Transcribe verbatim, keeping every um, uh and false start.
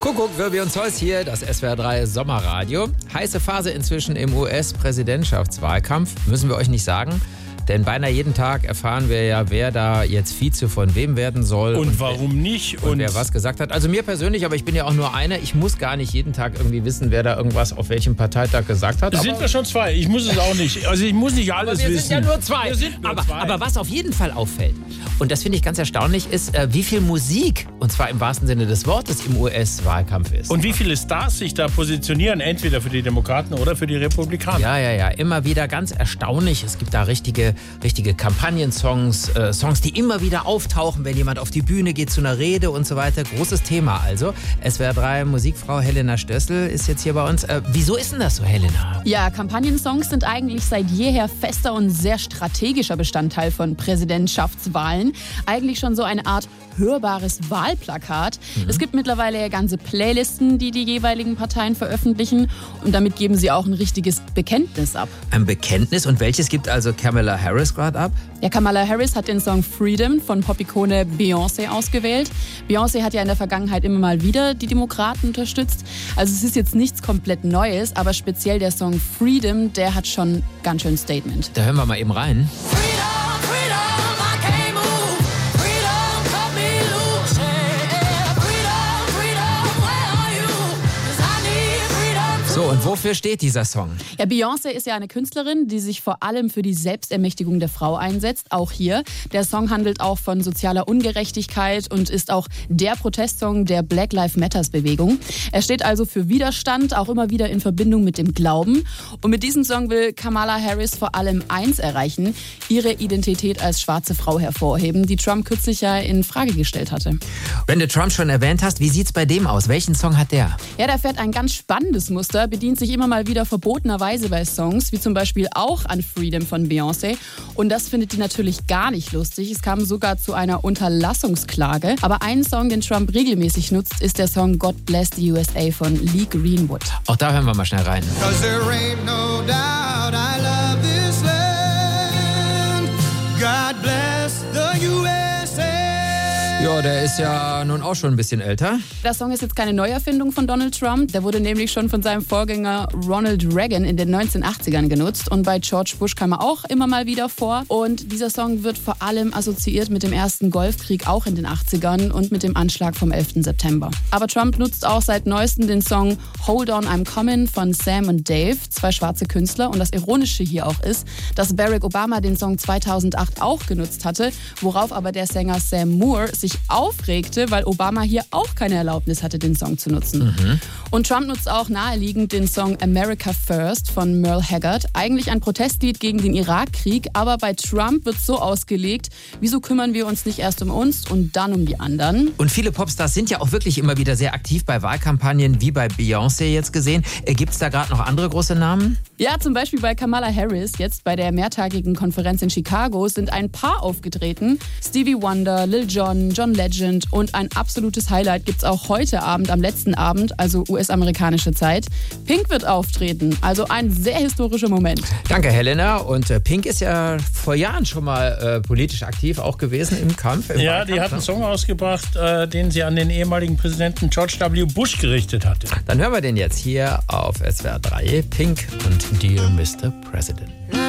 Kuckuck, Wirbi und Zeus hier, das S W R drei Sommerradio. Heiße Phase inzwischen im U S-Präsidentschaftswahlkampf, müssen wir euch nicht sagen. Denn beinahe jeden Tag erfahren wir ja, wer da jetzt Vize von wem werden soll. Und, und warum wer, nicht. Und, und wer was gesagt hat. Also mir persönlich, aber ich bin ja auch nur einer. Ich muss gar nicht jeden Tag irgendwie wissen, wer da irgendwas auf welchem Parteitag gesagt hat. Da sind wir schon zwei. Ich muss es auch nicht. Also ich muss nicht alles wir wissen. Wir sind ja nur zwei. Wir sind nur aber, zwei. aber was auf jeden Fall auffällt, und das finde ich ganz erstaunlich, ist, äh, wie viel Musik, und zwar im wahrsten Sinne des Wortes, im U S-Wahlkampf ist. Und wie viele Stars sich da positionieren, entweder für die Demokraten oder für die Republikaner. Ja, ja, ja. Immer wieder ganz erstaunlich. Es gibt da richtige, richtige Kampagnensongs, äh, Songs, die immer wieder auftauchen, wenn jemand auf die Bühne geht zu einer Rede und so weiter. Großes Thema also. S W R drei Musikfrau Helena Stössel ist jetzt hier bei uns. Äh, wieso ist denn das so, Helena? Ja, Kampagnensongs sind eigentlich seit jeher fester und sehr strategischer Bestandteil von Präsidentschaftswahlen. Eigentlich schon so eine Art hörbares Wahlplakat. Mhm. Es gibt mittlerweile ja ganze Playlisten, die die jeweiligen Parteien veröffentlichen. Und damit geben sie auch ein richtiges Bekenntnis ab. Ein Bekenntnis? Und welches gibt also Kamala Harris gerade ab? Ja, Kamala Harris hat den Song Freedom von Popikone Beyoncé ausgewählt. Beyoncé hat ja in der Vergangenheit immer mal wieder die Demokraten unterstützt. Also es ist jetzt nichts komplett Neues, aber speziell der Song Freedom, der hat schon ganz schön Statement. Da hören wir mal eben rein. So, und wofür steht dieser Song? Ja, Beyoncé ist ja eine Künstlerin, die sich vor allem für die Selbstermächtigung der Frau einsetzt, auch hier. Der Song handelt auch von sozialer Ungerechtigkeit und ist auch der Protestsong der Black Lives Matters Bewegung. Er steht also für Widerstand, auch immer wieder in Verbindung mit dem Glauben. Und mit diesem Song will Kamala Harris vor allem eins erreichen, ihre Identität als schwarze Frau hervorheben, die Trump kürzlich ja in Frage gestellt hatte. Wenn du Trump schon erwähnt hast, wie sieht's bei dem aus? Welchen Song hat der? Ja, der fährt ein ganz spannendes Muster, bedient sich immer mal wieder verbotenerweise bei Songs, wie zum Beispiel auch an Freedom von Beyoncé. Und das findet die natürlich gar nicht lustig. Es kam sogar zu einer Unterlassungsklage. Aber ein Song, den Trump regelmäßig nutzt, ist der Song God Bless the U S A von Lee Greenwood. Auch da hören wir mal schnell rein. God bless the U S A. Ja, der ist ja nun auch schon ein bisschen älter. Der Song ist jetzt keine Neuerfindung von Donald Trump. Der wurde nämlich schon von seinem Vorgänger Ronald Reagan in den neunzehnhundertachtzigern genutzt. Und bei George Bush kam er auch immer mal wieder vor. Und dieser Song wird vor allem assoziiert mit dem ersten Golfkrieg, auch in den achtzigern, und mit dem Anschlag vom elften September. Aber Trump nutzt auch seit neuestem den Song Hold On I'm Coming von Sam und Dave, zwei schwarze Künstler. Und das Ironische hier auch ist, dass Barack Obama den Song zweitausendacht auch genutzt hatte, worauf aber der Sänger Sam Moore sich aufregte, weil Obama hier auch keine Erlaubnis hatte, den Song zu nutzen. Mhm. Und Trump nutzt auch naheliegend den Song America First von Merle Haggard. Eigentlich ein Protestlied gegen den Irakkrieg, aber bei Trump wird so ausgelegt, wieso kümmern wir uns nicht erst um uns und dann um die anderen? Und viele Popstars sind ja auch wirklich immer wieder sehr aktiv bei Wahlkampagnen, wie bei Beyoncé jetzt gesehen. Gibt es da gerade noch andere große Namen? Ja, zum Beispiel bei Kamala Harris. Jetzt bei der mehrtagigen Konferenz in Chicago sind ein paar aufgetreten. Stevie Wonder, Lil Jon, John Legend und ein absolutes Highlight gibt's auch heute Abend, am letzten Abend, also U S-amerikanische Zeit. Pink wird auftreten, also ein sehr historischer Moment. Danke, Helena. Und äh, Pink ist ja vor Jahren schon mal äh, politisch aktiv auch gewesen im Kampf. Im ja, Wahlkampf, die hat einen Song ausgebracht, äh, den sie an den ehemaligen Präsidenten George W. Bush gerichtet hatte. Dann hören wir den jetzt hier auf S W R drei. Pink und Dear Mister President.